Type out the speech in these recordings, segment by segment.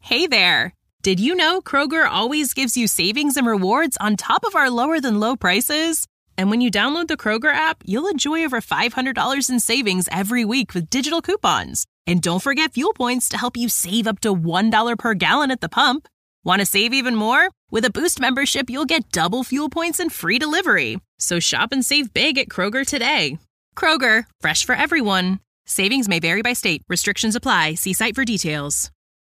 Hey there! Did you know Kroger always gives you savings and rewards on top of our lower-than-low prices? And when you download the Kroger app, you'll enjoy over $500 in savings every week with digital coupons. And don't forget fuel points to help you save up to $1 per gallon at the pump. Want to save even more? With a Boost membership, you'll get double fuel points and free delivery. So shop and save big at Kroger today. Kroger, fresh for everyone. Savings may vary by state. Restrictions apply. See site for details.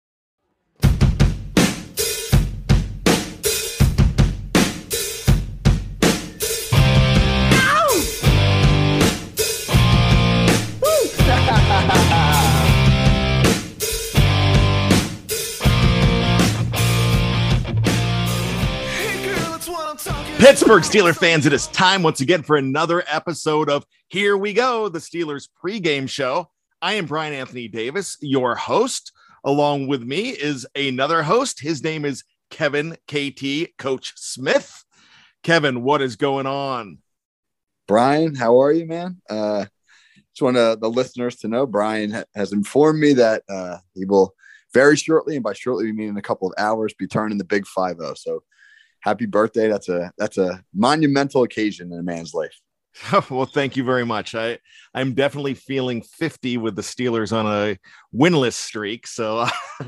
Pittsburgh Steelers fans, it is time once again for another episode of Here We Go, the Steelers pregame show. I am Brian Anthony Davis, your host. Along with me is another host. His name is Kevin KT Coach Smith. Kevin, what is going on? Brian, how are you, man? Just want the listeners to know Brian has informed me that he will very shortly, and by shortly we mean in a couple of hours, be turning the big 5-0. So happy birthday. That's a monumental occasion in a man's life. Well, thank you very much. I'm definitely feeling 50 with the Steelers on a winless streak. So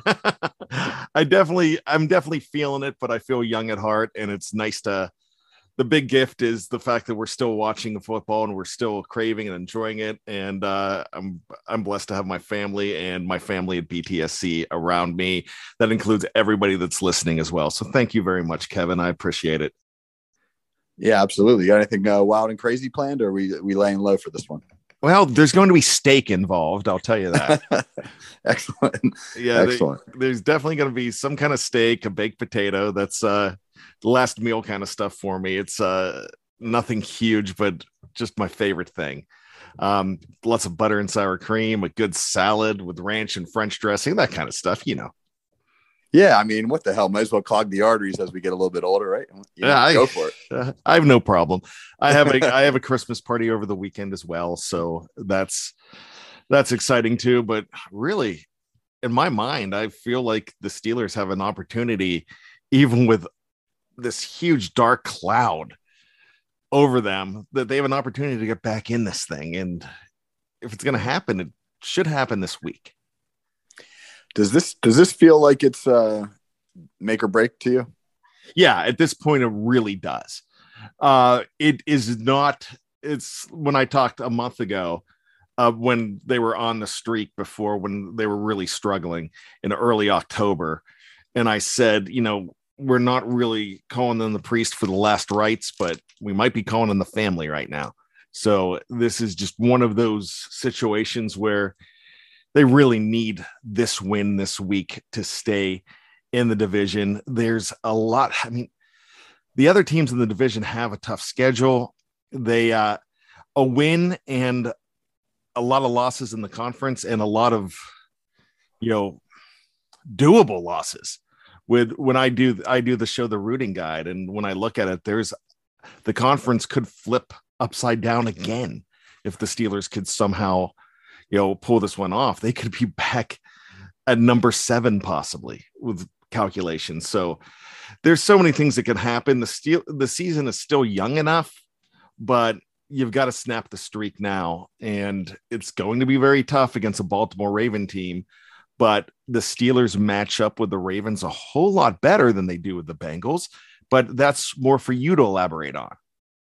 I'm definitely feeling it, but I feel young at heart, and it's nice the big gift is the fact that we're still watching the football and we're still craving and enjoying it. And I'm blessed to have my family and my family at BTSC around me. That includes everybody that's listening as well. So thank you very much, Kevin. I appreciate it. Yeah, absolutely. You got anything wild and crazy planned, or are we laying low for this one? Well, there's going to be steak involved. I'll tell you that. Excellent. Yeah, excellent. There's definitely going to be some kind of steak, a baked potato. That's the last meal kind of stuff for me. It's nothing huge, but just my favorite thing. Lots of butter and sour cream, a good salad with ranch and French dressing, that kind of stuff, you know. Yeah, I mean, what the hell? Might as well clog the arteries as we get a little bit older, right? Go for it. I have no problem. I have a Christmas party over the weekend as well, so that's exciting too. But really, in my mind, I feel like the Steelers have an opportunity, even with this huge dark cloud over them, that they have an opportunity to get back in this thing. And if it's going to happen, it should happen this week. Does this feel like it's make or break to you? Yeah, at this point, it really does. It is not. It's when I talked a month ago when they were on the streak before, when they were really struggling in early October. And I said, we're not really calling them the priest for the last rites, but we might be calling them the family right now. So this is just one of those situations where they really need this win this week to stay in the division. There's a lot. I mean, the other teams in the division have a tough schedule. They a win and a lot of losses in the conference, and a lot of doable losses. When I do the show, The Rooting Guide, and when I look at it, the conference could flip upside down again if the Steelers could somehow pull this one off. They could be back at number 7 possibly with calculations. So there's so many things that could happen. The season is still young enough, but you've got to snap the streak now, and it's going to be very tough against a Baltimore Raven team. But the Steelers match up with the Ravens a whole lot better than they do with the Bengals. But that's more for you to elaborate on.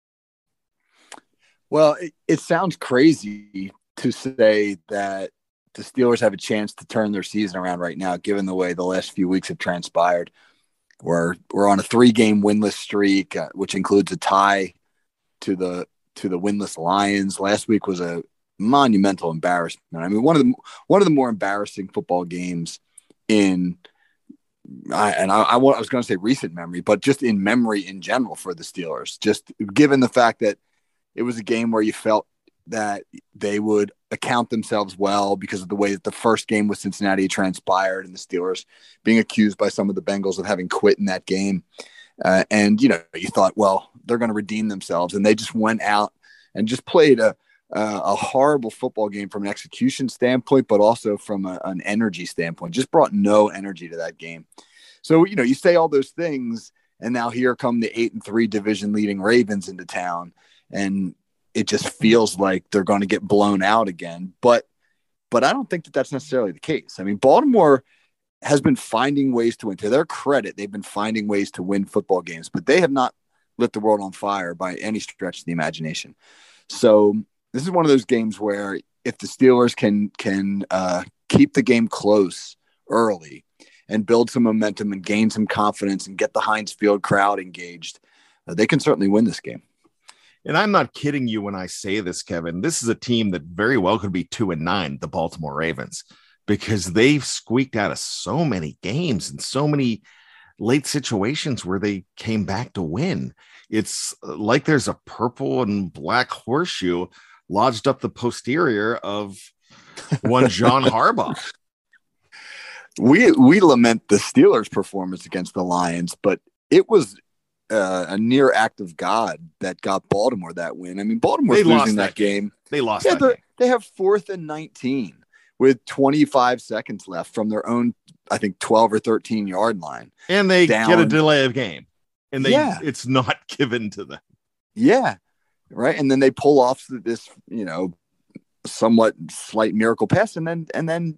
Well, it sounds crazy to say that the Steelers have a chance to turn their season around right now, given the way the last few weeks have transpired. We're on a 3-game winless streak, which includes a tie to the winless Lions. Last week was a monumental embarrassment. I mean, one of the more embarrassing football games I was going to say recent memory, but just in memory in general for the Steelers, just given the fact that it was a game where you felt that they would account themselves well because of the way that the first game with Cincinnati transpired and the Steelers being accused by some of the Bengals of having quit in that game. And, you thought, well, they're going to redeem themselves. And they just went out and just played a a horrible football game from an execution standpoint, but also from an energy standpoint. Just brought no energy to that game. So, you say all those things, and now here come the 8-3 division leading Ravens into town, and it just feels like they're going to get blown out again. But I don't think that that's necessarily the case. I mean, Baltimore has been finding ways to win. To their credit, they've been finding ways to win football games, but they have not lit the world on fire by any stretch of the imagination. So this is one of those games where if the Steelers can keep the game close early and build some momentum and gain some confidence and get the Heinz Field crowd engaged, they can certainly win this game. And I'm not kidding you when I say this, Kevin. This is a team that very well could be 2-9, the Baltimore Ravens, because they've squeaked out of so many games and so many late situations where they came back to win. It's like there's a purple and black horseshoe lodged up the posterior of one John Harbaugh. We lament the Steelers' performance against the Lions, but it was a near act of God that got Baltimore that win. I mean, Baltimore's losing that game. They lost that game. They have 4th and 19 with 25 seconds left from their own, I think, 12 or 13 yard line. And they get a delay of game. And it's not given to them. Yeah. Right. And then they pull off this, somewhat slight miracle pass. And then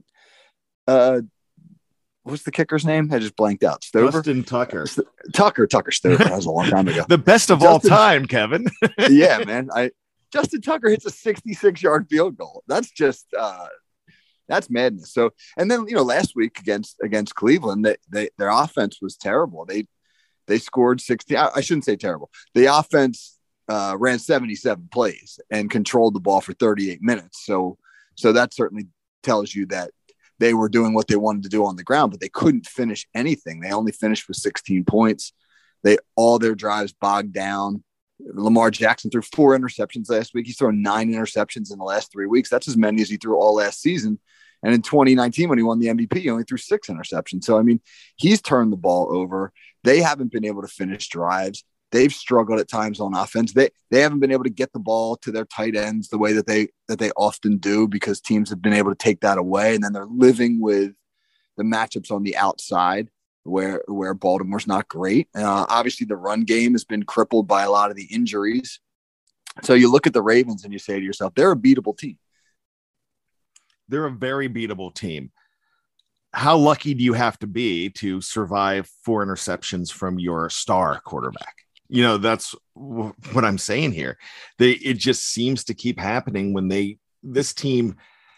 what's the kicker's name? I just blanked out. Stover? Justin Tucker. Tucker Stover. That was a long time ago. The best of all time, Kevin. Yeah, man. Justin Tucker hits a 66-yard field goal. That's just that's madness. So, and then last week against Cleveland, their offense was terrible. They scored 60. I shouldn't say terrible. The offense ran 77 plays and controlled the ball for 38 minutes. So that certainly tells you that they were doing what they wanted to do on the ground, but they couldn't finish anything. They only finished with 16 points. All their drives bogged down. Lamar Jackson threw 4 interceptions last week. He's thrown 9 interceptions in the last 3 weeks. That's as many as he threw all last season. And in 2019, when he won the MVP, he only threw 6 interceptions. So, I mean, he's turned the ball over. They haven't been able to finish drives. They've struggled at times on offense. They haven't been able to get the ball to their tight ends the way that they often do, because teams have been able to take that away. And then they're living with the matchups on the outside where Baltimore's not great. Obviously, the run game has been crippled by a lot of the injuries. So you look at the Ravens and you say to yourself, they're a beatable team. They're a very beatable team. How lucky do you have to be to survive 4 interceptions from your star quarterback? That's what I'm saying here. It just seems to keep happening when this team's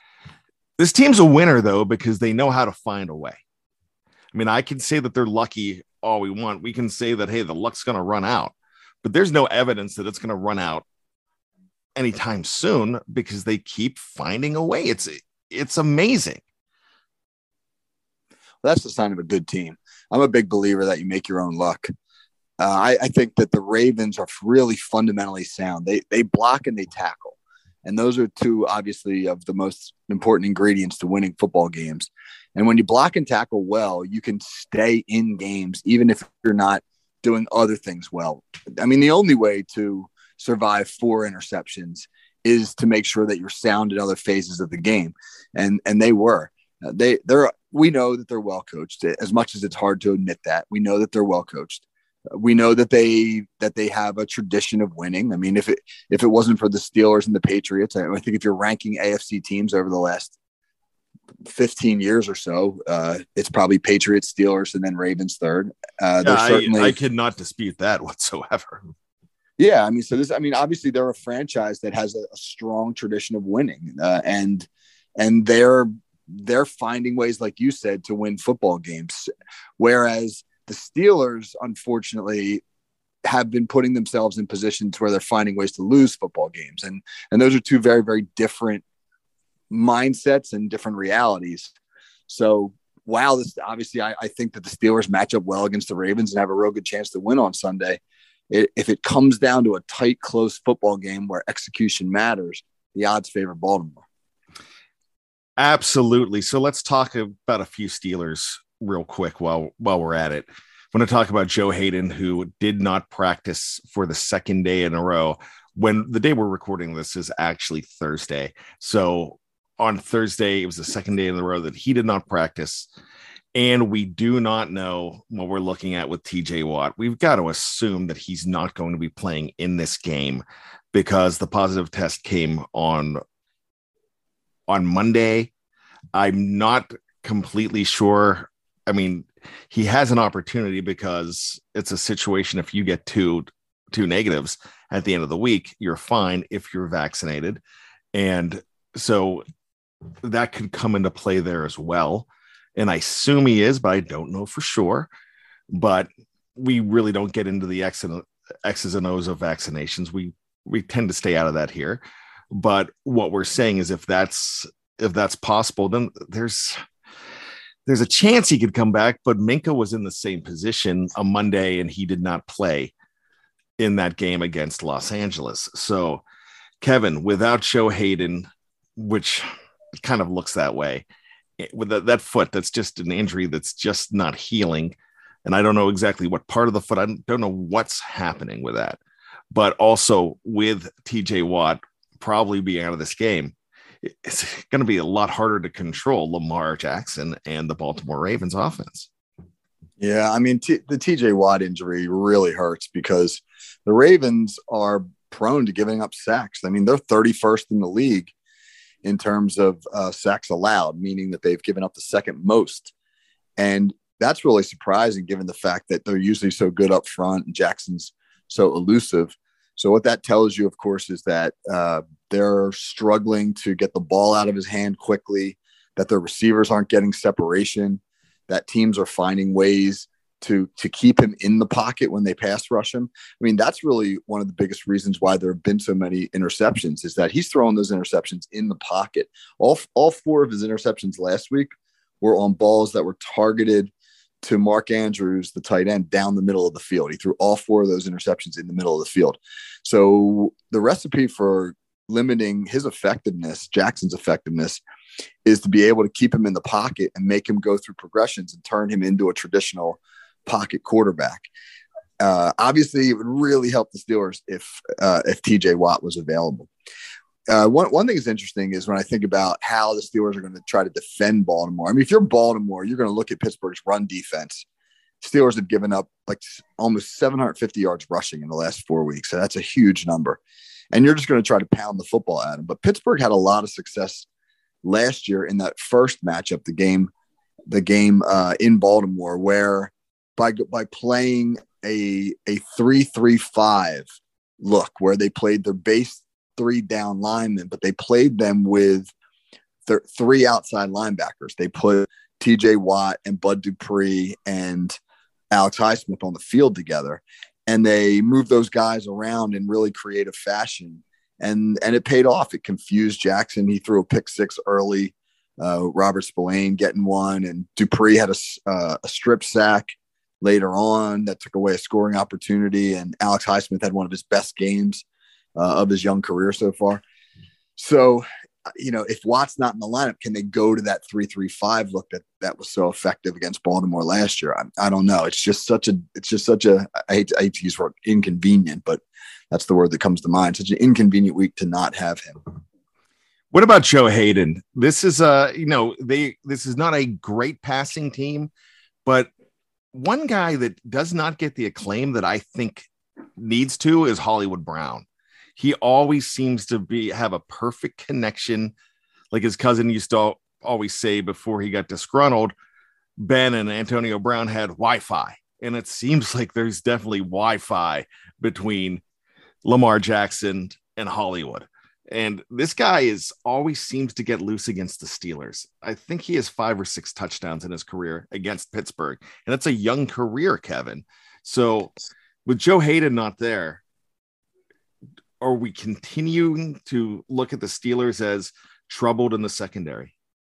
a winner, though, because they know how to find a way. I mean, I can say that they're lucky all we want. We can say that, hey, the luck's going to run out, but there's no evidence that it's going to run out anytime soon because they keep finding a way. It's amazing. Well, that's the sign of a good team. I'm a big believer that you make your own luck. I think that the Ravens are really fundamentally sound. They block and they tackle. And those are 2, obviously, of the most important ingredients to winning football games. And when you block and tackle well, you can stay in games, even if you're not doing other things well. I mean, the only way to survive 4 interceptions is to make sure that you're sound in other phases of the game. And they were. We know that they're well coached. As much as it's hard to admit that, we know that they're well coached. We know that they have a tradition of winning. I mean, if it wasn't for the Steelers and the Patriots, I think if you're ranking AFC teams over the last 15 years or so, it's probably Patriots, Steelers, and then Ravens third. I cannot dispute that whatsoever. Yeah, I mean, obviously they're a franchise that has a strong tradition of winning, and they're finding ways, like you said, to win football games, whereas the Steelers, unfortunately, have been putting themselves in positions where they're finding ways to lose football games. And those are 2 very, very different mindsets and different realities. So, obviously, I think that the Steelers match up well against the Ravens and have a real good chance to win on Sunday. If it comes down to a tight, close football game where execution matters, the odds favor Baltimore. Absolutely. So let's talk about a few Steelers real quick while we're at it. I want to talk about Joe Hayden, who did not practice for the 2nd day in a row when the day we're recording this is actually Thursday. So on Thursday, it was the second day in a row that he did not practice. And we do not know what we're looking at with TJ Watt. We've got to assume that he's not going to be playing in this game because the positive test came on Monday. I'm not completely sure. I mean, he has an opportunity because it's a situation. If you get two negatives at the end of the week, you're fine if you're vaccinated. And so that could come into play there as well. And I assume he is, but I don't know for sure. But we really don't get into the X's and O's of vaccinations. We tend to stay out of that here. But what we're saying is if that's possible, then there's a chance he could come back. But Minkah was in the same position on Monday, and he did not play in that game against Los Angeles. So, Kevin, without Joe Hayden, which kind of looks that way, with that foot, that's just an injury that's just not healing. And I don't know exactly what part of the foot. I don't know what's happening with that. But also with TJ Watt probably being out of this game, it's going to be a lot harder to control Lamar Jackson and the Baltimore Ravens offense. Yeah, I mean, the TJ Watt injury really hurts because the Ravens are prone to giving up sacks. I mean, they're 31st in the league in terms of sacks allowed, meaning that they've given up the second most. And that's really surprising given the fact that they're usually so good up front and Jackson's so elusive. So what that tells you, of course, is that they're struggling to get the ball out of his hand quickly, that their receivers aren't getting separation, that teams are finding ways to keep him in the pocket when they pass rush him. I mean, that's really one of the biggest reasons why there have been so many interceptions is that he's throwing those interceptions in the pocket. All four of his interceptions last week were on balls that were targeted to Mark Andrews, the tight end, down the middle of the field. He threw all four of those interceptions in the middle of the field. So the recipe for limiting his effectiveness, Jackson's effectiveness, is to be able to keep him in the pocket and make him go through progressions and turn him into a traditional pocket quarterback. Obviously, it would really help the Steelers if TJ Watt was available. One thing that's interesting is when I think about how the Steelers are going to try to defend Baltimore. I mean, if you're Baltimore, you're going to look at Pittsburgh's run defense. Steelers have given up like almost 750 yards rushing in the last 4 weeks. So that's a huge number. And you're just going to try to pound the football at them. But Pittsburgh had a lot of success last year in that first matchup, the game in Baltimore, where by playing a 3-3-5 look where they played their base 3 down linemen, but they played them with their 3 outside linebackers. They put TJ Watt and Bud Dupree and Alex Highsmith on the field together, and they moved those guys around in really creative fashion. And it paid off. It confused Jackson. He threw a pick 6 early. Robert Spillane getting one, and Dupree had a strip sack later on that took away a scoring opportunity. And Alex Highsmith had one of his best games of his young career so far. So, if Watt's not in the lineup, can they go to that 3-3-5 look that was so effective against Baltimore last year? I don't know. It's just such a, I hate to use the word inconvenient, but that's the word that comes to mind. Such an inconvenient week to not have him. What about Joe Hayden? This is this is not a great passing team, but one guy that does not get the acclaim that I think needs to is Hollywood Brown. He always seems to have a perfect connection. Like his cousin used to always say before he got disgruntled, Ben and Antonio Brown had Wi-Fi. And it seems like there's definitely Wi-Fi between Lamar Jackson and Hollywood. And this guy always seems to get loose against the Steelers. I think he has 5 or 6 touchdowns in his career against Pittsburgh. And that's a young career, Kevin. So with Joe Hayden not there, are we continuing to look at the Steelers as troubled in the secondary?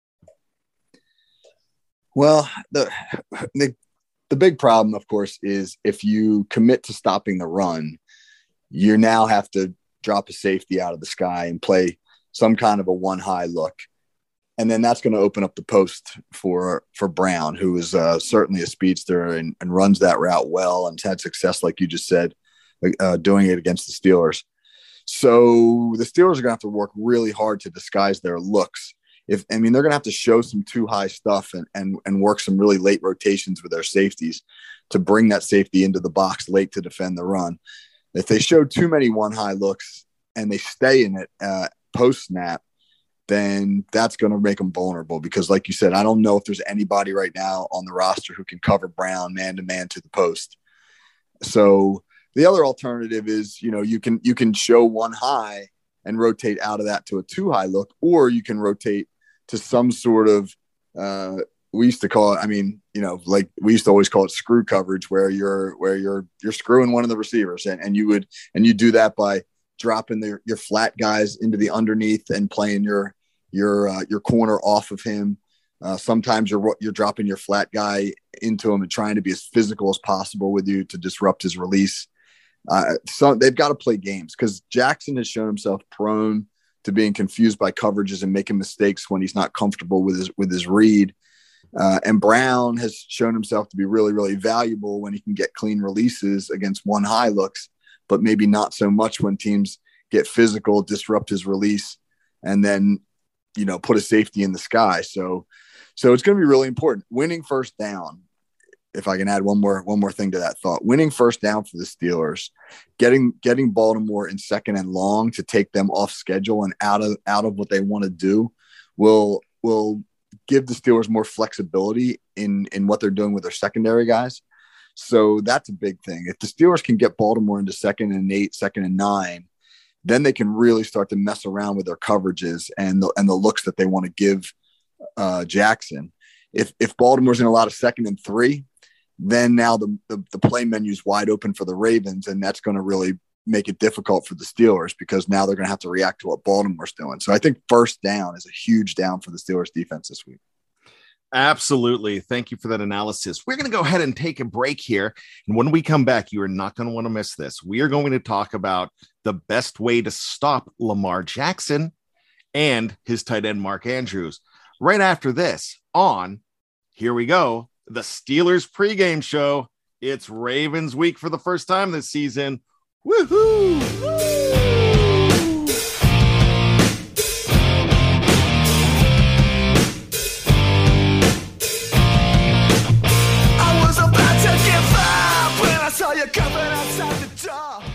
Well, the big problem, of course, is if you commit to stopping the run, you now have to drop a safety out of the sky and play some kind of a one high look. And then that's going to open up the post for Brown, who is certainly a speedster and runs that route well and had success, like you just said, doing it against the Steelers. So the Steelers are going to have to work really hard to disguise their looks. They're going to have to show some too high stuff and work some really late rotations with their safeties to bring that safety into the box late to defend the run. If they show too many one high looks and they stay in it post snap, then that's going to make them vulnerable because, like you said, I don't know if there's anybody right now on the roster who can cover Brown man to man to the post. So the other alternative is, you can show one high and rotate out of that to a two high look, or you can rotate to some sort of, we used to call it, like we used to always call it screw coverage, where you're screwing one of the receivers and you do that by dropping your flat guys into the underneath and playing your corner off of him. Sometimes you're dropping your flat guy into him and trying to be as physical as possible with you to disrupt his release. So they've got to play games because Jackson has shown himself prone to being confused by coverages and making mistakes when he's not comfortable with his read. And Brown has shown himself to be really, really valuable when he can get clean releases against one high looks, but maybe not so much when teams get physical, disrupt his release, and then, put a safety in the sky. So it's going to be really important. Winning first down, if I can add one more thing to that thought, winning first down for the Steelers, getting Baltimore in second and long to take them off schedule and out of what they want to do will give the Steelers more flexibility in what they're doing with their secondary guys. So that's a big thing. If the Steelers can get Baltimore into 2nd and 8, 2nd and 9, then they can really start to mess around with their coverages and the looks that they want to give Jackson. If Baltimore's in a lot of 2nd and 3, then now the play menu is wide open for the Ravens, and that's going to really make it difficult for the Steelers because now they're going to have to react to what Baltimore's doing. So I think first down is a huge down for the Steelers defense this week. Absolutely. Thank you for that analysis. We're going to go ahead and take a break here. And when we come back, you are not going to want to miss this. We are going to talk about the best way to stop Lamar Jackson and his tight end, Mark Andrews, right after this on, here we go, the Steelers pregame show. It's Ravens week for the first time this season. Woohoo! I was about to give up when I saw you coming outside the door.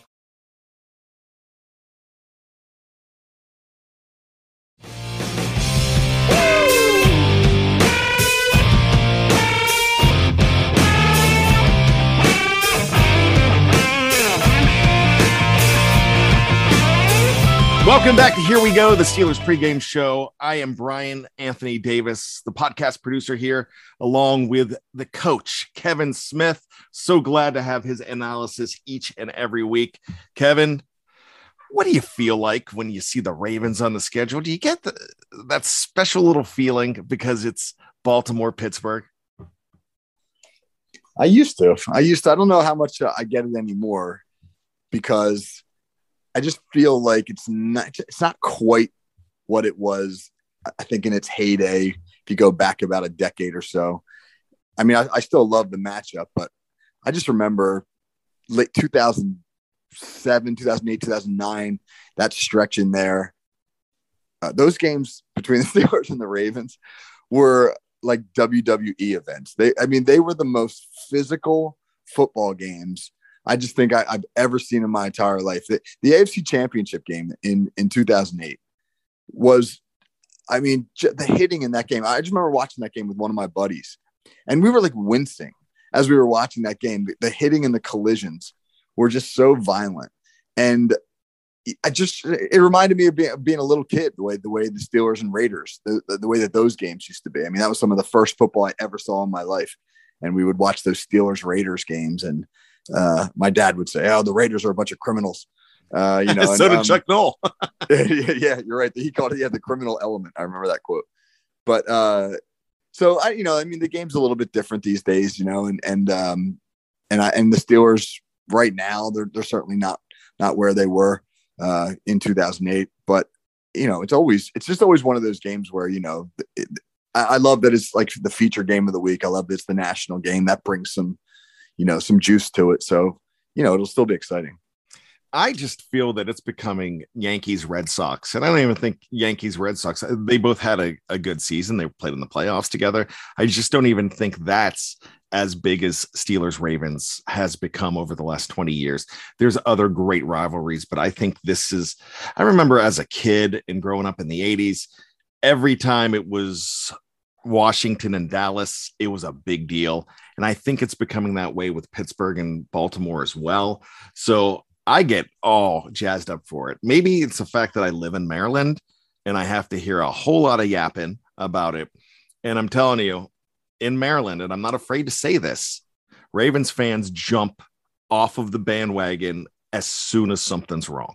Welcome back to Here We Go, the Steelers pregame show. I am Brian Anthony Davis, the podcast producer here, along with the coach, Kevin Smith. So glad to have his analysis each and every week. Kevin, what do you feel like when you see the Ravens on the schedule? Do you get that special little feeling because it's Baltimore, Pittsburgh? I used to. I don't know how much I get it anymore because I just feel like it's not quite what it was, I think, in its heyday. If you go back about a decade or so, I still love the matchup, but I just remember late 2007, 2008, 2009, that stretch in there. Those games between the Steelers and the Ravens were like WWE events. They were the most physical football games I just think I've ever seen in my entire life. The AFC Championship game in 2008 was, the hitting in that game. I just remember watching that game with one of my buddies, and we were like wincing as we were watching that game. The hitting and the collisions were just so violent, and it reminded me of being a little kid. The way the Steelers and Raiders, the way that those games used to be. That was some of the first football I ever saw in my life, and we would watch those Steelers Raiders games and. My dad would say, "Oh, the Raiders are a bunch of criminals." So did Chuck Noll. Yeah, you're right. He called it the criminal element. I remember that quote. But the game's a little bit different these days, and the Steelers right now they're certainly not where they were in 2008. But it's just always one of those games where I love that it's like the feature game of the week. I love that it's the national game that brings some juice to it. So, it'll still be exciting. I just feel that it's becoming Yankees Red Sox. And I don't even think Yankees Red Sox, they both had a good season. They played in the playoffs together. I just don't even think that's as big as Steelers Ravens has become over the last 20 years. There's other great rivalries, but I think this is, I remember as a kid and growing up in the 80s, every time it was Washington and Dallas, it was a big deal. And I think it's becoming that way with Pittsburgh and Baltimore as well. So I get all jazzed up for it. Maybe it's the fact that I live in Maryland and I have to hear a whole lot of yapping about it. And I'm telling you, in Maryland, and I'm not afraid to say this, Ravens fans jump off of the bandwagon as soon as something's wrong.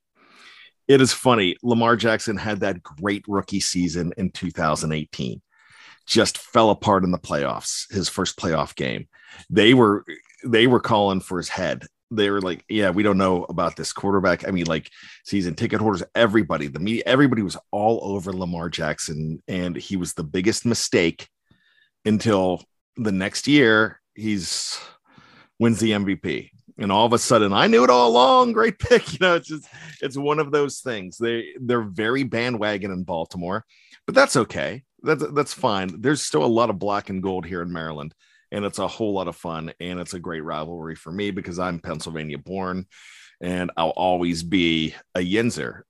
It is funny. Lamar Jackson had that great rookie season in 2018, just fell apart in the playoffs, his first playoff game. They were calling for his head. They were like, yeah, we don't know about this quarterback. I mean, like season ticket holders, everybody, the media, everybody was all over Lamar Jackson, and he was the biggest mistake until the next year wins the MVP. And all of a sudden, I knew it all along. Great pick. It's one of those things. They're very bandwagon in Baltimore, but that's okay. That's fine. There's still a lot of black and gold here in Maryland, and it's a whole lot of fun. And it's a great rivalry for me because I'm Pennsylvania born, and I'll always be a Yinzer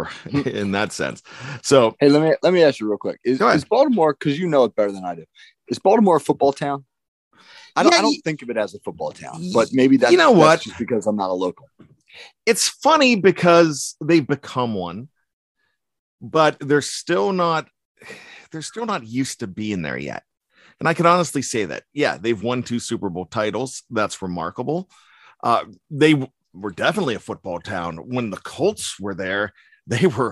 in that sense. So, hey, let me ask you real quick: Is Baltimore, because you know it better than I do, is Baltimore a football town? I don't think of it as a football town, but maybe that's, that's just because I'm not a local. It's funny because they've become one, but they're still not used to being there yet. And I can honestly say that, yeah, they've won 2 Super Bowl titles. That's remarkable. They were definitely a football town. When the Colts were there, they were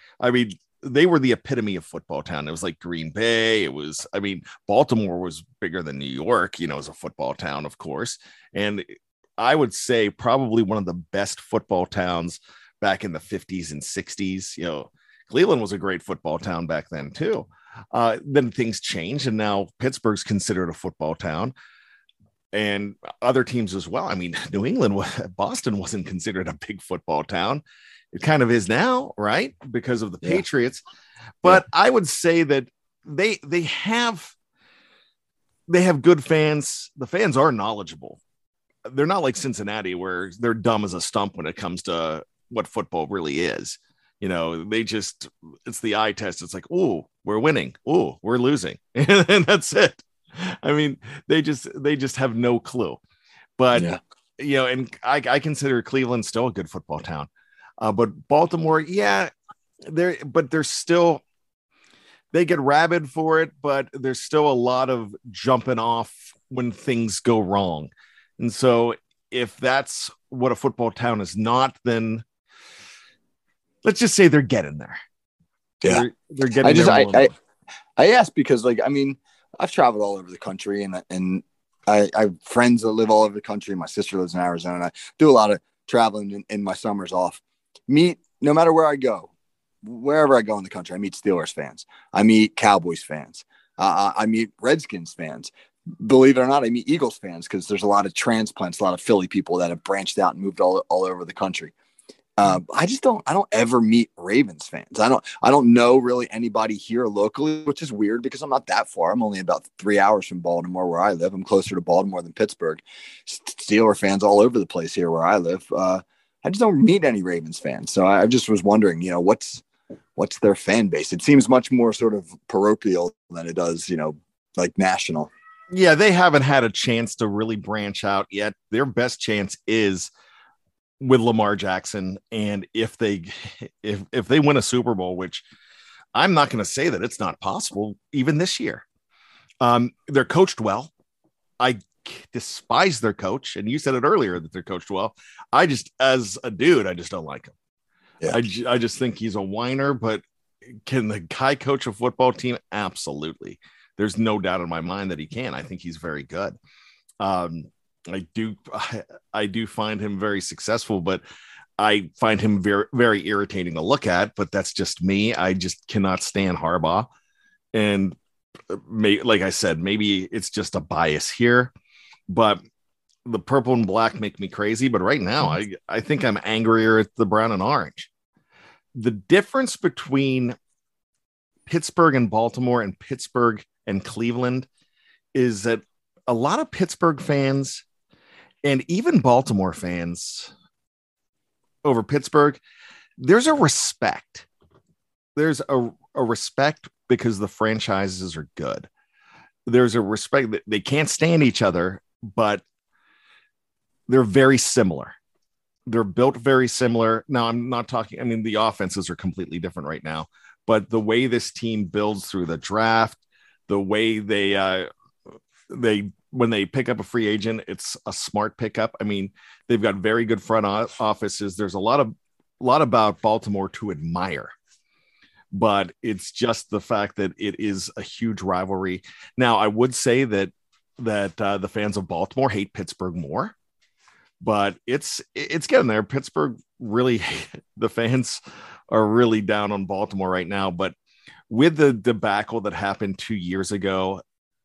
the epitome of football town. It was like Green Bay. Baltimore was bigger than New York, as a football town, of course. And I would say probably one of the best football towns back in the 50s and 60s. Cleveland was a great football town back then too. Then things changed, and now Pittsburgh's considered a football town, and other teams as well. I mean, New England, Boston wasn't considered a big football town. It kind of is now, right? Because of the Patriots. But I would say that they have good fans. The fans are knowledgeable. They're not like Cincinnati, where they're dumb as a stump when it comes to what football really is. It's the eye test. It's like, oh, we're winning. Oh, we're losing. And that's it. I mean, they just have no clue. But, and I consider Cleveland still a good football town. But Baltimore, they're still, they get rabid for it, but there's still a lot of jumping off when things go wrong. And so if that's what a football town is not, then let's just say they're getting there. Yeah. They're getting there. I asked because, I've traveled all over the country, and I have friends that live all over the country. My sister lives in Arizona. And I do a lot of traveling in my summers off. No matter where I go, wherever I go in the country, I meet Steelers fans. I meet Cowboys fans. I meet Redskins fans. Believe it or not, I meet Eagles fans because there's a lot of transplants, a lot of Philly people that have branched out and moved all over the country. I don't ever meet Ravens fans. I don't know really anybody here locally, which is weird because I'm not that far. I'm only about 3 hours from Baltimore where I live. I'm closer to Baltimore than Pittsburgh. Steeler fans all over the place here where I live. I just don't meet any Ravens fans. So I just was wondering, what's their fan base? It seems much more sort of parochial than it does, like national. Yeah, they haven't had a chance to really branch out yet. Their best chance is with Lamar Jackson. And if they win a Super Bowl, which I'm not going to say that it's not possible, even this year, they're coached well. I despise their coach. And you said it earlier that they're coached well. As a dude, I just don't like him. Yeah. I just think he's a whiner, but can the guy coach a football team? Absolutely. There's no doubt in my mind that he can. I think he's very good. I do find him very successul, but I find him very, very irritating to look at, but that's just me. I just cannot stand Harbaugh. And like I said, maybe it's just a bias here, but the purple and black make me crazy, but right now I think I'm angrier at the brown and orange. The difference between Pittsburgh and Baltimore and Pittsburgh and Cleveland is that a lot of Pittsburgh fans and even Baltimore fans over Pittsburgh, there's a respect. There's a respect because the franchises are good. There's a respect that they can't stand each other, but they're very similar. They're built very similar. Now, I'm not talking, I mean, the offenses are completely different right now, but the way this team builds through the draft, the way they when they pick up a free agent, it's a smart pickup. I mean, they've got very good front offices. There's a lot about Baltimore to admire, but it's just the fact that it is a huge rivalry. Now, I would say that the fans of Baltimore hate Pittsburgh more, but it's getting there. Pittsburgh really, the fans are really down on Baltimore right now. But with the debacle that happened 2 years ago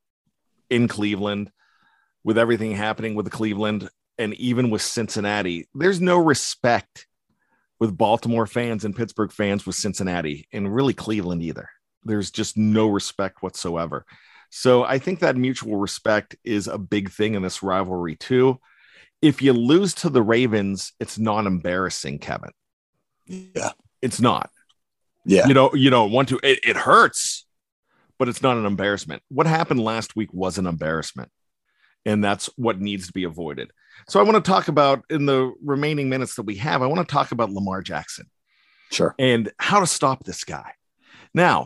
in Cleveland, with everything happening with Cleveland and even with Cincinnati, there's no respect with Baltimore fans and Pittsburgh fans with Cincinnati, and really Cleveland either. There's just no respect whatsoever. So I think that mutual respect is a big thing in this rivalry too. If you lose to the Ravens, it's not embarrassing, Kevin. Yeah. It's not. Yeah. You don't want to. It hurts, but it's not an embarrassment. What happened last week was an embarrassment, and that's what needs to be avoided. So I want to talk about, in the remaining minutes that we have, I want to talk about Lamar Jackson. Sure. And how to stop this guy. Now,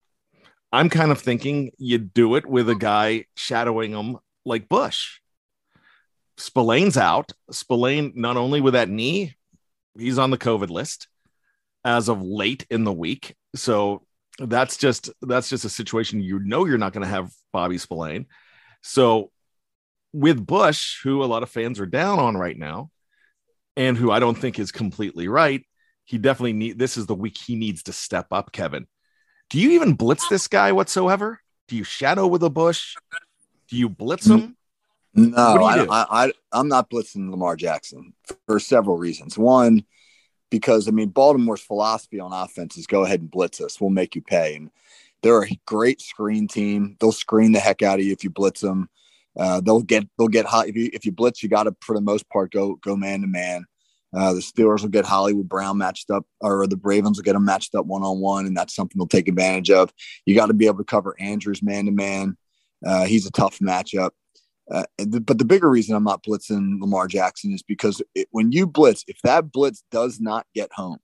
I'm kind of thinking you do it with a guy shadowing him like Bush. Spillane's out. Spillane, not only with that knee, he's on the COVID list as of late in the week. So that's just a situation you're not going to have Bobby Spillane. So with Bush, who a lot of fans are down on right now, and who I don't think is completely right, he definitely this is the week he needs to step up, Kevin. Do you even blitz this guy whatsoever? Do you shadow with a Bush? Do you blitz him? No, I'm not blitzing Lamar Jackson for several reasons. One, because, I mean, Baltimore's philosophy on offense is go ahead and blitz us. We'll make you pay. And they're a great screen team. They'll screen the heck out of you if you blitz them. They'll get hot. If you blitz, you got to, for the most part, go man to man. The Steelers will get Hollywood Brown matched up, or the Ravens will get them matched up 1-on-1, and that's something they'll take advantage of. You got to be able to cover Andrews man to man. He's a tough matchup. But the bigger reason I'm not blitzing Lamar Jackson is because when you blitz, if that blitz does not get home,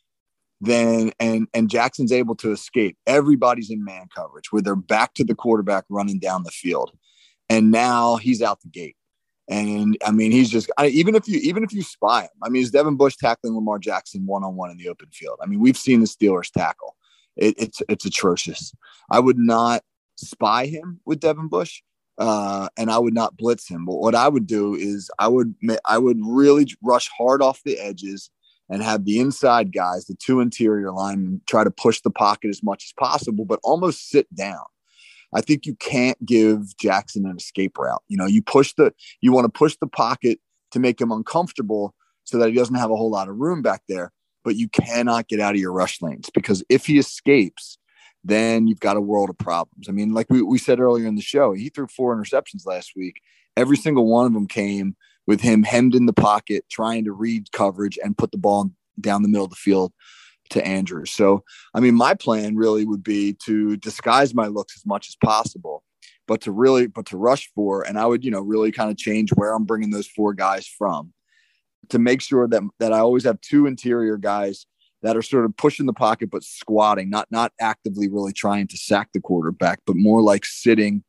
then and Jackson's able to escape, everybody's in man coverage with their back to the quarterback running down the field. And now he's out the gate. And I mean, he's just, even if you spy him, I mean, is Devin Bush tackling Lamar Jackson 1-on-1 in the open field? I mean, we've seen the Steelers tackle. It's atrocious. I would not spy him with Devin Bush, and I would not blitz him. But what I would do is I would really rush hard off the edges and have the inside guys, the two interior linemen, try to push the pocket as much as possible, but almost sit down. I think you can't give Jackson an escape route. You know, you want to push the pocket to make him uncomfortable so that he doesn't have a whole lot of room back there, but you cannot get out of your rush lanes, because if he escapes, then you've got a world of problems. I mean, like we said earlier in the show, he threw 4 interceptions last week. Every single one of them came with him hemmed in the pocket, trying to read coverage and put the ball down the middle of the field to Andrews. So, I mean, my plan really would be to disguise my looks as much as possible, but to rush for, and I would, really kind of change where I'm bringing those 4 guys from to make sure that I always have 2 interior guys that are sort of pushing the pocket, but squatting, not actively really trying to sack the quarterback, but more like sitting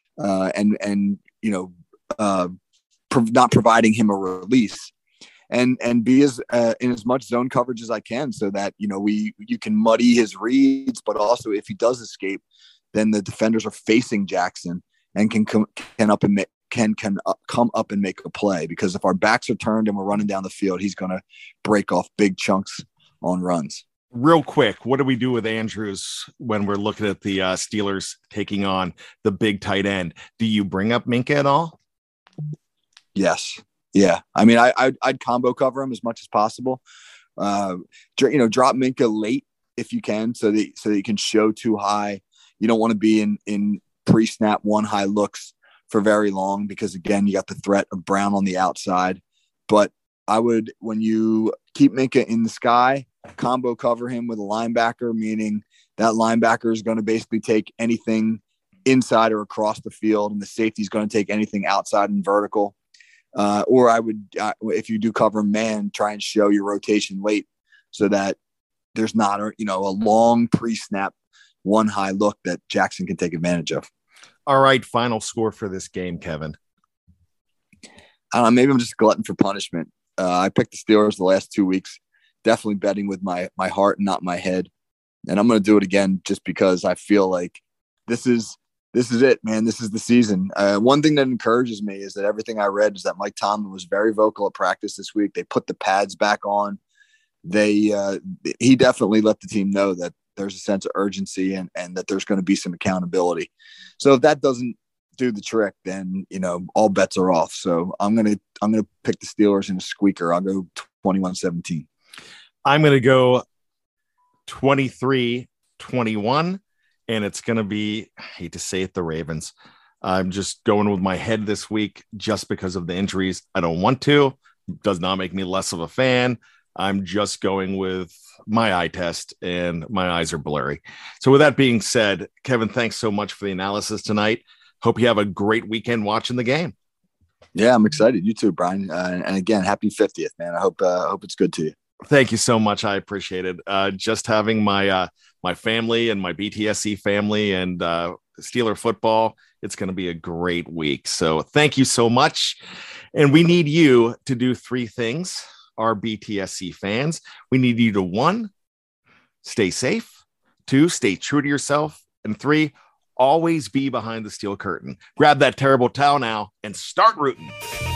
and not providing him a release. And be in as much zone coverage as I can, so that you can muddy his reads, but also if he does escape, then the defenders are facing Jackson and can come up and make a play. Because if our backs are turned and we're running down the field, he's going to break off big chunks on runs. Real quick, what do we do with Andrews when we're looking at the Steelers taking on the big tight end? Do you bring up Minkah at all? Yes. Yeah. I mean, I'd combo cover him as much as possible. Drop Minka late if you can, so that you can show too high. You don't want to be in pre-snap one high looks for very long, because again, you got the threat of Brown on the outside. But I would, when you keep Minka in the sky, combo cover him with a linebacker, meaning that linebacker is going to basically take anything inside or across the field, and the safety is going to take anything outside and vertical. Or I would, if you do cover man, try and show your rotation late so that there's not a long pre-snap one high look that Jackson can take advantage of. All right, final score for this game, Kevin. I don't know, maybe I'm just a glutton for punishment. I picked the Steelers the last 2 weeks, definitely betting with my heart and not my head. And I'm going to do it again just because I feel like this is it, man. This is the season. One thing that encourages me is that everything I read is that Mike Tomlin was very vocal at practice this week. They put the pads back on. He definitely let the team know that there's a sense of urgency and that there's going to be some accountability. So if that doesn't do the trick, then, all bets are off. So I'm going to pick the Steelers in a squeaker. I'll go 21-17. I'm going to go 23-21, and it's going to be, I hate to say it, the Ravens. I'm just going with my head this week just because of the injuries. I don't want to. It does not make me less of a fan. I'm just going with my eye test, and my eyes are blurry. So with that being said, Kevin, thanks so much for the analysis tonight. Hope you have a great weekend watching the game. Yeah, I'm excited. You too, Brian. And again, happy 50th, man. I hope it's good to you. Thank you so much. I appreciate it. Just having my family and my BTSC family and Steeler football, it's going to be a great week. So thank you so much. And we need you to do 3 things, our BTSC fans. We need you to 1, stay safe, 2, stay true to yourself, and 3, always be behind the steel curtain. Grab that terrible towel now and start rooting.